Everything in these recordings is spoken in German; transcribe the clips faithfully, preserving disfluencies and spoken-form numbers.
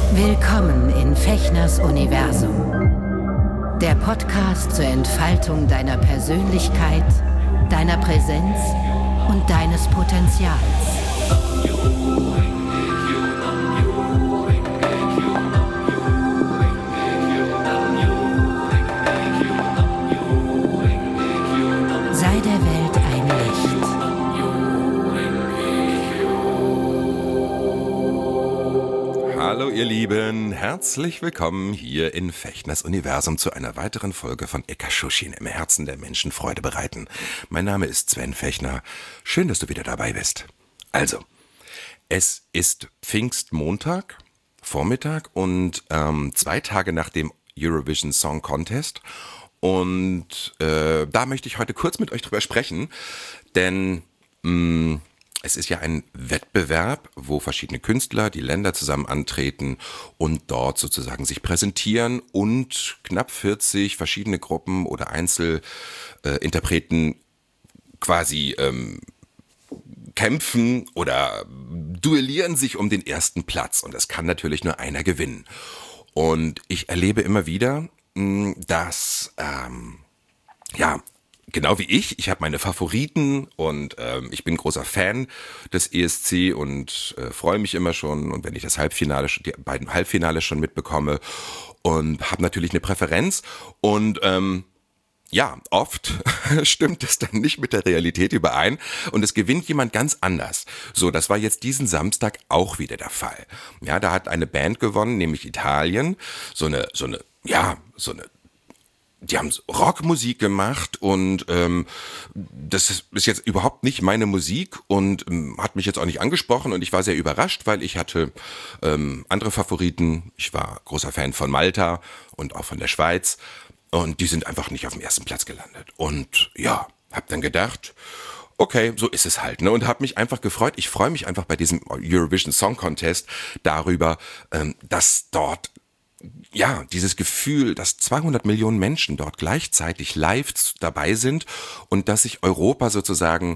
Willkommen in Fechners Universum. Der Podcast zur Entfaltung deiner Persönlichkeit, deiner Präsenz und deines Potenzials. Sei der Welt ein Licht. Hallo ihr Lieben, herzlich willkommen hier in Fechners Universum zu einer weiteren Folge von Ekashushin, im Herzen der Menschen Freude bereiten. Mein Name ist Sven Fechner, schön, dass du wieder dabei bist. Also, es ist Pfingstmontag, Vormittag und ähm, zwei Tage nach dem Eurovision Song Contest und äh, da möchte ich heute kurz mit euch drüber sprechen, denn mh, es ist ja ein Wettbewerb, wo verschiedene Künstler, die Länder zusammen antreten und dort sozusagen sich präsentieren und knapp vierzig verschiedene Gruppen oder Einzelinterpreten quasi ähm, kämpfen oder duellieren sich um den ersten Platz und es kann natürlich nur einer gewinnen. Und ich erlebe immer wieder, dass ähm, ja genau wie ich, ich habe meine Favoriten und ähm, ich bin großer Fan des E S C und äh, freue mich immer schon und wenn ich das Halbfinale, die beiden Halbfinale schon mitbekomme und habe natürlich eine Präferenz und ähm, ja, oft stimmt es dann nicht mit der Realität überein und es gewinnt jemand ganz anders. So, das war jetzt diesen Samstag auch wieder der Fall. Ja, da hat eine Band gewonnen, nämlich Italien, so eine, so eine, ja, so eine Die haben Rockmusik gemacht und ähm, das ist jetzt überhaupt nicht meine Musik und ähm, hat mich jetzt auch nicht angesprochen und ich war sehr überrascht, weil ich hatte ähm, andere Favoriten. Ich war großer Fan von Malta und auch von der Schweiz und die sind einfach nicht auf dem ersten Platz gelandet. Und ja, hab dann gedacht, okay, so ist es halt, ne? Und habe mich einfach gefreut. Ich freue mich einfach bei diesem Eurovision Song Contest darüber, ähm, dass dort ja, dieses Gefühl, dass zweihundert Millionen Menschen dort gleichzeitig live dabei sind und dass sich Europa sozusagen,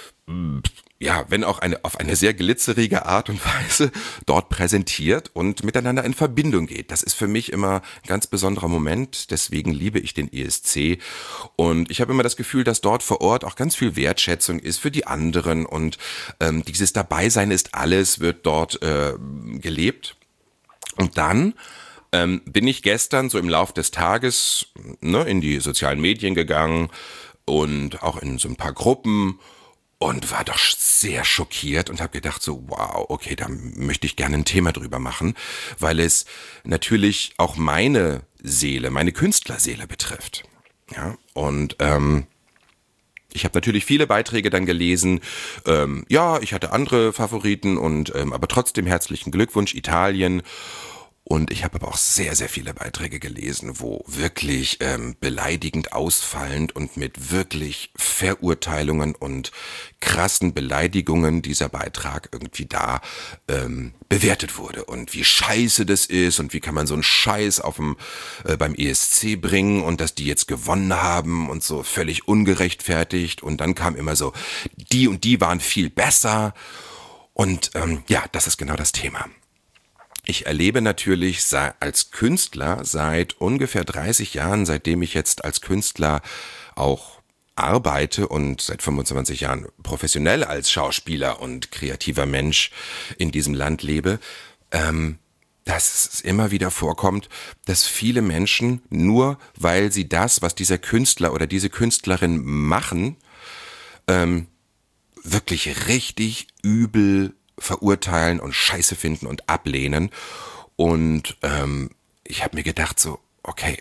ja, wenn auch eine, auf eine sehr glitzerige Art und Weise dort präsentiert und miteinander in Verbindung geht. Das ist für mich immer ein ganz besonderer Moment, deswegen liebe ich den E S C und ich habe immer das Gefühl, dass dort vor Ort auch ganz viel Wertschätzung ist für die anderen und ähm, dieses Dabeisein ist alles, wird dort äh, gelebt und dann Ähm, bin ich gestern so im Lauf des Tages ne, in die sozialen Medien gegangen und auch in so ein paar Gruppen und war doch sehr schockiert und habe gedacht so, wow, okay, da möchte ich gerne ein Thema drüber machen, weil es natürlich auch meine Seele, meine Künstlerseele betrifft. Ja, und ähm, ich habe natürlich viele Beiträge dann gelesen. Ähm, ja, ich hatte andere Favoriten und ähm, aber trotzdem herzlichen Glückwunsch Italien. Und ich habe aber auch sehr, sehr viele Beiträge gelesen, wo wirklich ähm, beleidigend ausfallend und mit wirklich Verurteilungen und krassen Beleidigungen dieser Beitrag irgendwie da ähm, bewertet wurde. Und wie scheiße das ist und wie kann man so einen Scheiß auf dem, äh, beim E S C bringen und dass die jetzt gewonnen haben und so völlig ungerechtfertigt. Und dann kam immer so, die und die waren viel besser. Und ähm, ja, das ist genau das Thema. Ich erlebe natürlich als Künstler seit ungefähr dreißig Jahren, seitdem ich jetzt als Künstler auch arbeite und seit fünfundzwanzig Jahren professionell als Schauspieler und kreativer Mensch in diesem Land lebe, ähm, dass es immer wieder vorkommt, dass viele Menschen nur, weil sie das, was dieser Künstler oder diese Künstlerin machen, ähm, wirklich richtig übel verurteilen und scheiße finden und ablehnen. Und ähm, ich habe mir gedacht so, okay,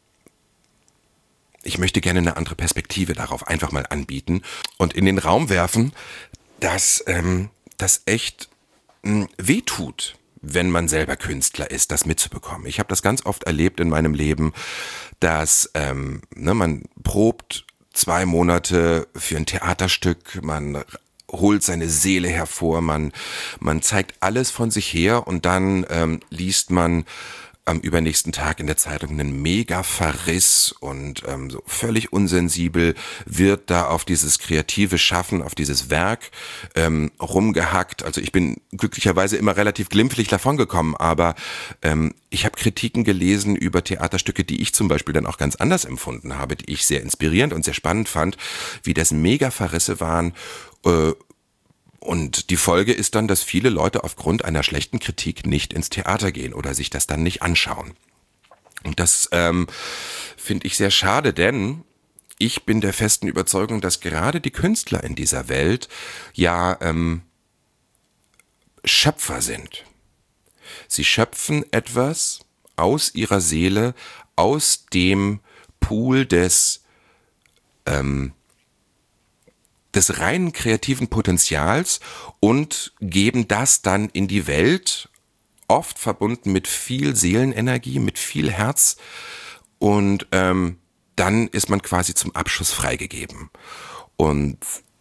ich möchte gerne eine andere Perspektive darauf einfach mal anbieten und in den Raum werfen, dass ähm, das echt mh, wehtut, wenn man selber Künstler ist, das mitzubekommen. Ich habe das ganz oft erlebt in meinem Leben, dass ähm, ne, man probt zwei Monate für ein Theaterstück, man holt seine Seele hervor, man man zeigt alles von sich her und dann ähm, liest man am übernächsten Tag in der Zeitung einen Mega-Verriss und ähm, so völlig unsensibel wird da auf dieses kreative Schaffen, auf dieses Werk ähm, rumgehackt. Also ich bin glücklicherweise immer relativ glimpflich davongekommen, aber ähm, ich habe Kritiken gelesen über Theaterstücke, die ich zum Beispiel dann auch ganz anders empfunden habe, die ich sehr inspirierend und sehr spannend fand, wie das Mega-Verrisse waren. Äh, Und die Folge ist dann, dass viele Leute aufgrund einer schlechten Kritik nicht ins Theater gehen oder sich das dann nicht anschauen. Und das ähm, finde ich sehr schade, denn ich bin der festen Überzeugung, dass gerade die Künstler in dieser Welt ja ähm, Schöpfer sind. Sie schöpfen etwas aus ihrer Seele, aus dem Pool des ähm, des reinen kreativen Potenzials und geben das dann in die Welt, oft verbunden mit viel Seelenenergie, mit viel Herz und ähm, dann ist man quasi zum Abschluss freigegeben. Und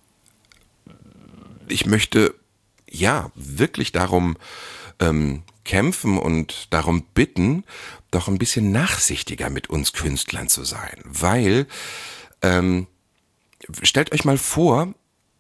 ich möchte ja wirklich darum ähm, kämpfen und darum bitten, doch ein bisschen nachsichtiger mit uns Künstlern zu sein, weil ähm, stellt euch mal vor,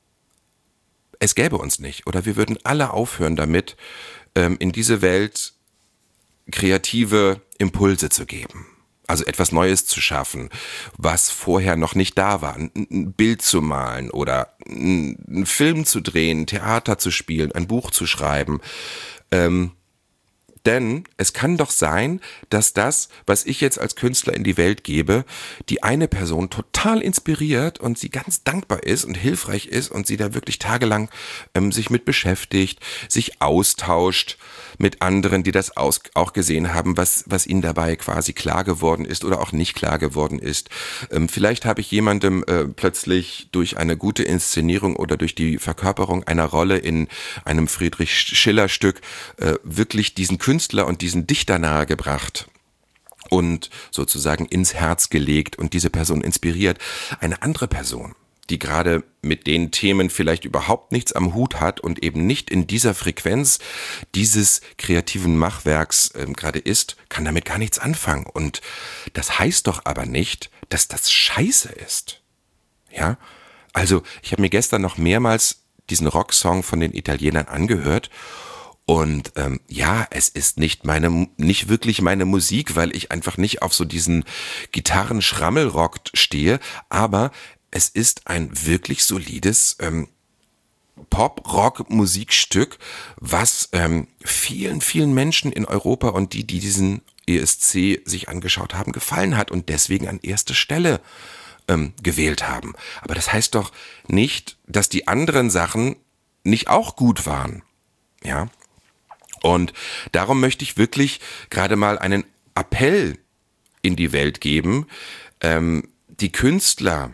es gäbe uns nicht oder wir würden alle aufhören damit, ähm, in diese Welt kreative Impulse zu geben. Also etwas Neues zu schaffen, was vorher noch nicht da war. Ein, ein Bild zu malen oder ein, einen Film zu drehen, Theater zu spielen, ein Buch zu schreiben. Ähm, Denn es kann doch sein, dass das, was ich jetzt als Künstler in die Welt gebe, die eine Person total inspiriert und sie ganz dankbar ist und hilfreich ist und sie da wirklich tagelang ähm, sich mit beschäftigt, sich austauscht mit anderen, die das aus, auch gesehen haben, was, was ihnen dabei quasi klar geworden ist oder auch nicht klar geworden ist. Ähm, vielleicht habe ich jemandem äh, plötzlich durch eine gute Inszenierung oder durch die Verkörperung einer Rolle in einem Friedrich Schiller Stück äh, wirklich diesen Künstler und diesen Dichter nahegebracht und sozusagen ins Herz gelegt und diese Person inspiriert. Eine andere Person, die gerade mit den Themen vielleicht überhaupt nichts am Hut hat und eben nicht in dieser Frequenz dieses kreativen Machwerks ähm, gerade ist, kann damit gar nichts anfangen. Und das heißt doch aber nicht, dass das scheiße ist. Ja, also ich habe mir gestern noch mehrmals diesen Rocksong von den Italienern angehört. Und ähm, ja, es ist nicht meine, nicht wirklich meine Musik, weil ich einfach nicht auf so diesen Gitarren-Schrammelrock stehe, aber es ist ein wirklich solides ähm, Pop-Rock-Musikstück, was ähm, vielen, vielen Menschen in Europa und die, die diesen E S C sich angeschaut haben, gefallen hat und deswegen an erste Stelle ähm, gewählt haben. Aber das heißt doch nicht, dass die anderen Sachen nicht auch gut waren, ja. Und darum möchte ich wirklich gerade mal einen Appell in die Welt geben. Ähm, die Künstler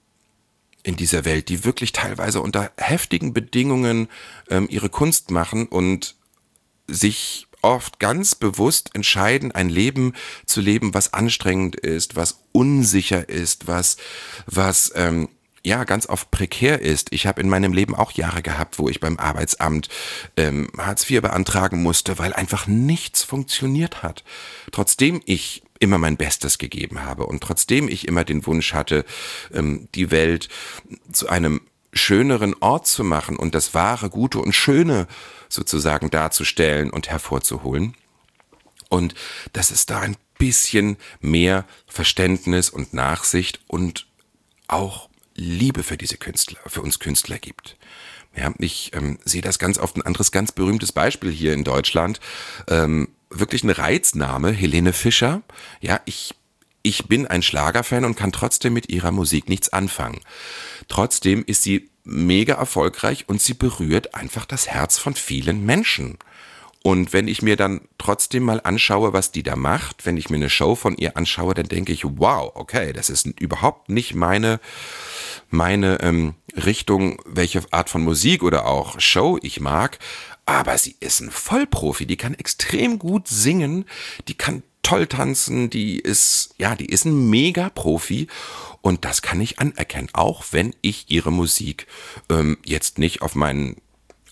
in dieser Welt, die wirklich teilweise unter heftigen Bedingungen ähm, ihre Kunst machen und sich oft ganz bewusst entscheiden, ein Leben zu leben, was anstrengend ist, was unsicher ist, was, was ähm, ja, ganz oft prekär ist. Ich habe in meinem Leben auch Jahre gehabt, wo ich beim Arbeitsamt ähm, Hartz vier beantragen musste, weil einfach nichts funktioniert hat. Trotzdem ich immer mein Bestes gegeben habe und trotzdem ich immer den Wunsch hatte, ähm, die Welt zu einem schöneren Ort zu machen und das Wahre, Gute und Schöne sozusagen darzustellen und hervorzuholen. Und dass es da ein bisschen mehr Verständnis und Nachsicht und auch Liebe für diese Künstler, für uns Künstler gibt. Ja, ich ähm, sehe das ganz oft, ein anderes ganz berühmtes Beispiel hier in Deutschland, ähm, wirklich eine Reiznahme, Helene Fischer. Ja, ich, ich bin ein Schlagerfan und kann trotzdem mit ihrer Musik nichts anfangen. Trotzdem ist sie mega erfolgreich und sie berührt einfach das Herz von vielen Menschen. Und wenn ich mir dann trotzdem mal anschaue, was die da macht, wenn ich mir eine Show von ihr anschaue, dann denke ich, wow, okay, das ist überhaupt nicht meine, meine ähm, Richtung, welche Art von Musik oder auch Show ich mag. Aber sie ist ein Vollprofi, die kann extrem gut singen, die kann toll tanzen, die ist, ja, die ist ein Mega-Profi und das kann ich anerkennen, auch wenn ich ihre Musik ähm, jetzt nicht auf meinen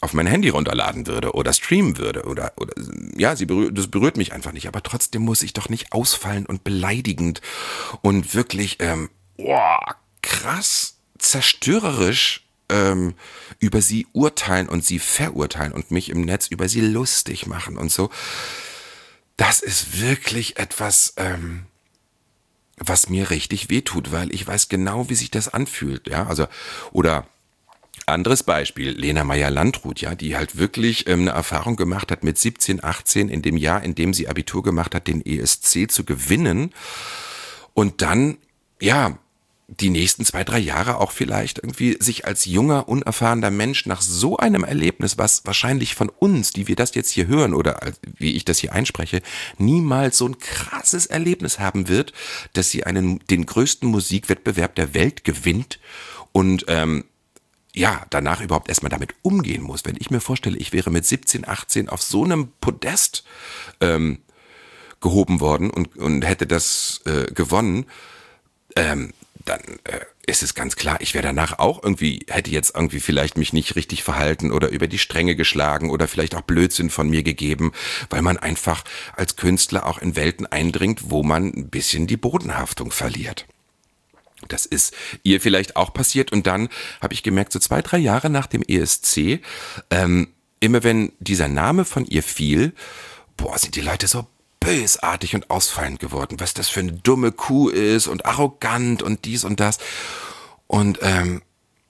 auf mein Handy runterladen würde oder streamen würde oder, oder ja, sie berührt, das berührt mich einfach nicht. Aber trotzdem muss ich doch nicht ausfallen und beleidigend und wirklich ähm, oh, krass zerstörerisch ähm, über sie urteilen und sie verurteilen und mich im Netz über sie lustig machen und so. Das ist wirklich etwas, ähm, was mir richtig wehtut, weil ich weiß genau, wie sich das anfühlt. Ja, also oder anderes Beispiel, Lena Meyer-Landrut, ja, die halt wirklich ähm, eine Erfahrung gemacht hat mit siebzehn, achtzehn, in dem Jahr, in dem sie Abitur gemacht hat, den E S C zu gewinnen und dann, ja, die nächsten zwei, drei Jahre auch vielleicht irgendwie sich als junger, unerfahrener Mensch nach so einem Erlebnis, was wahrscheinlich von uns, die wir das jetzt hier hören oder wie ich das hier einspreche, niemals so ein krasses Erlebnis haben wird, dass sie einen, den größten Musikwettbewerb der Welt gewinnt und ähm, ja, danach überhaupt erstmal damit umgehen muss. Wenn ich mir vorstelle, ich wäre mit siebzehn, achtzehn auf so einem Podest ähm, gehoben worden und, und hätte das äh, gewonnen, ähm, dann äh, ist es ganz klar, ich wäre danach auch irgendwie, hätte jetzt irgendwie vielleicht mich nicht richtig verhalten oder über die Stränge geschlagen oder vielleicht auch Blödsinn von mir gegeben, weil man einfach als Künstler auch in Welten eindringt, wo man ein bisschen die Bodenhaftung verliert. Das ist ihr vielleicht auch passiert und dann habe ich gemerkt, so zwei, drei Jahre nach dem E S C, ähm, immer wenn dieser Name von ihr fiel, boah, sind die Leute so bösartig und ausfallend geworden, was das für eine dumme Kuh ist und arrogant und dies und das. Und ähm,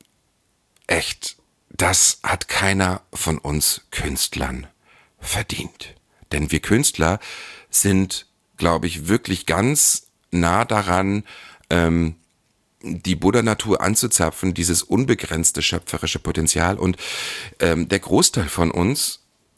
echt, das hat keiner von uns Künstlern verdient. Denn wir Künstler sind, glaube ich, wirklich ganz nah daran, ähm, die Buddha-Natur anzuzapfen, dieses unbegrenzte schöpferische Potenzial. Und ähm, der Großteil von uns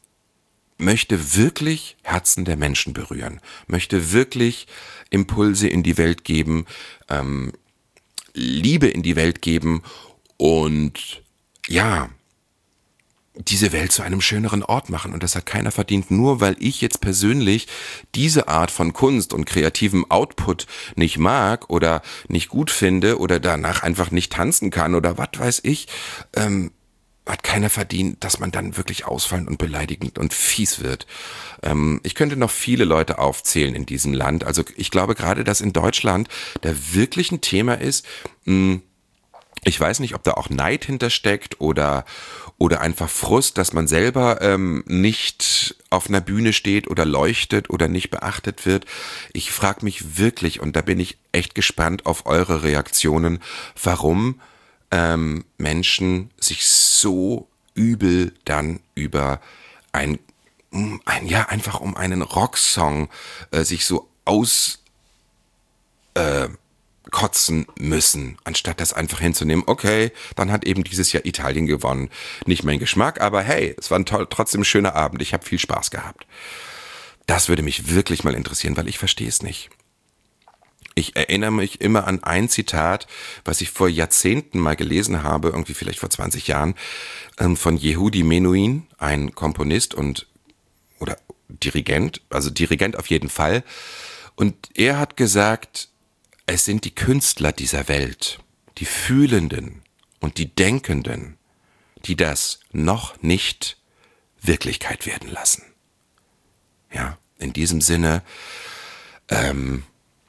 möchte wirklich Herzen der Menschen berühren, möchte wirklich Impulse in die Welt geben, ähm, Liebe in die Welt geben und ja, diese Welt zu einem schöneren Ort machen. Und das hat keiner verdient, nur weil ich jetzt persönlich diese Art von Kunst und kreativem Output nicht mag oder nicht gut finde oder danach einfach nicht tanzen kann oder was weiß ich, ähm, hat keiner verdient, dass man dann wirklich ausfallend und beleidigend und fies wird. Ähm, ich könnte noch viele Leute aufzählen in diesem Land. Also ich glaube gerade, dass in Deutschland da wirklich ein Thema ist, mh, ich weiß nicht, ob da auch Neid hintersteckt oder oder einfach Frust, dass man selber ähm, nicht auf einer Bühne steht oder leuchtet oder nicht beachtet wird. Ich frage mich wirklich, und da bin ich echt gespannt auf eure Reaktionen, warum ähm, Menschen sich so übel dann über ein, ein ja, einfach um einen Rocksong äh, sich so aus äh, kotzen müssen, anstatt das einfach hinzunehmen. Okay, dann hat eben dieses Jahr Italien gewonnen. Nicht mein Geschmack, aber hey, es war ein toll, trotzdem ein schöner Abend. Ich habe viel Spaß gehabt. Das würde mich wirklich mal interessieren, weil ich verstehe es nicht. Ich erinnere mich immer an ein Zitat, was ich vor Jahrzehnten mal gelesen habe, irgendwie vielleicht vor zwanzig Jahren, von Yehudi Menuhin, ein Komponist und oder Dirigent, also Dirigent auf jeden Fall. Und er hat gesagt, es sind die Künstler dieser Welt, die Fühlenden und die Denkenden, die das noch nicht Wirklichkeit werden lassen. Ja, in diesem Sinne, ähm,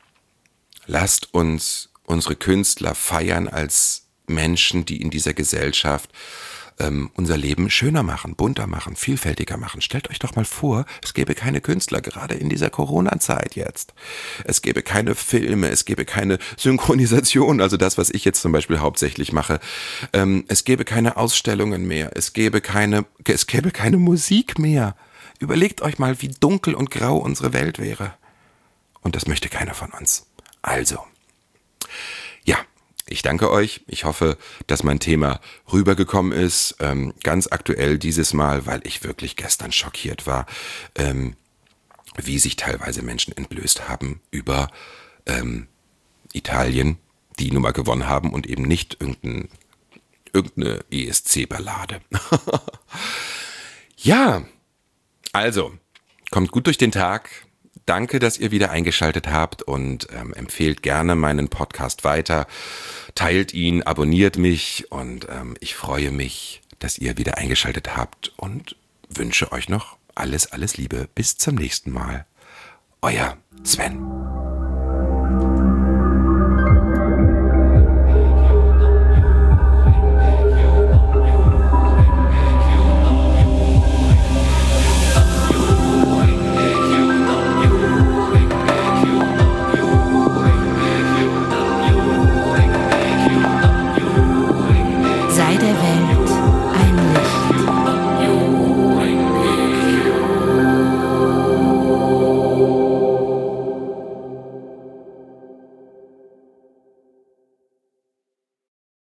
lasst uns unsere Künstler feiern als Menschen, die in dieser Gesellschaft ähm, unser Leben schöner machen, bunter machen, vielfältiger machen. Stellt euch doch mal vor, es gäbe keine Künstler, gerade in dieser Corona-Zeit jetzt. Es gäbe keine Filme, es gäbe keine Synchronisation, also das, was ich jetzt zum Beispiel hauptsächlich mache. Ähm, es gäbe keine Ausstellungen mehr, es gäbe keine, es gäbe keine Musik mehr. Überlegt euch mal, wie dunkel und grau unsere Welt wäre. Und das möchte keiner von uns. Also, ja, ich danke euch. Ich hoffe, dass mein Thema rübergekommen ist. Ähm, ganz aktuell dieses Mal, weil ich wirklich gestern schockiert war, ähm, wie sich teilweise Menschen entblößt haben über ähm, Italien, die nun mal gewonnen haben und eben nicht irgendein, irgendeine E S C-Ballade. Ja, also, kommt gut durch den Tag. Danke, dass ihr wieder eingeschaltet habt und ähm, empfehlt gerne meinen Podcast weiter. Teilt ihn, abonniert mich und ähm, ich freue mich, dass ihr wieder eingeschaltet habt und wünsche euch noch alles, alles Liebe. Bis zum nächsten Mal. Euer Sven.